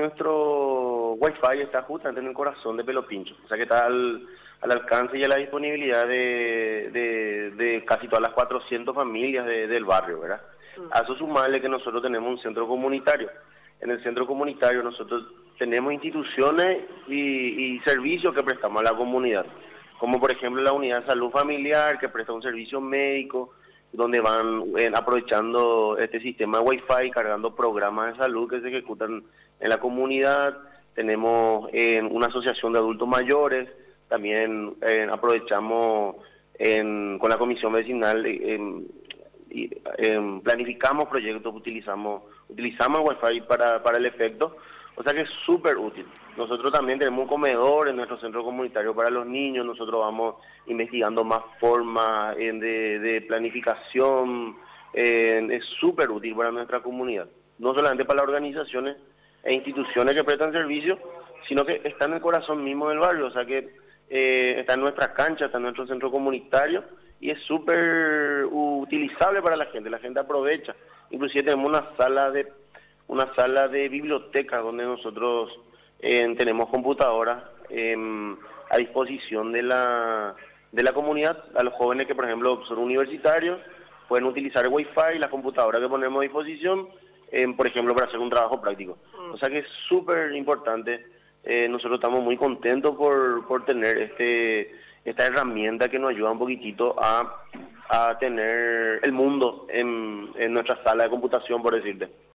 nuestro Wi-Fi está justamente en el corazón de Pelo Pincho, o sea que está al alcance y a la disponibilidad de casi todas las 400 familias del barrio, ¿verdad? A eso sumarle que nosotros tenemos un centro comunitario. En el centro comunitario nosotros tenemos instituciones y servicios que prestamos a la comunidad, como por ejemplo la unidad de salud familiar que presta un servicio médico, donde van aprovechando este sistema de Wi-Fi, cargando programas de salud que se ejecutan en la comunidad. Tenemos una asociación de adultos mayores, también aprovechamos con la comisión vecinal, planificamos proyectos, utilizamos Wi-Fi para el efecto, o sea que es súper útil. Nosotros también tenemos un comedor en nuestro centro comunitario para los niños, nosotros vamos investigando más formas de planificación, es súper útil para nuestra comunidad, no solamente para las organizaciones e instituciones que prestan servicios, sino que está en el corazón mismo del barrio, o sea que está en nuestra cancha, está en nuestro centro comunitario, y es súper utilizable para la gente aprovecha. Inclusive tenemos una sala de biblioteca donde nosotros tenemos computadoras a disposición de la comunidad. A los jóvenes que por ejemplo son universitarios pueden utilizar el Wi-Fi y las computadoras que ponemos a disposición, por ejemplo para hacer un trabajo práctico. O sea que es súper importante. Nosotros estamos muy contentos por tener esta herramienta que nos ayuda un poquitito a tener el mundo en nuestra sala de computación, por decirte.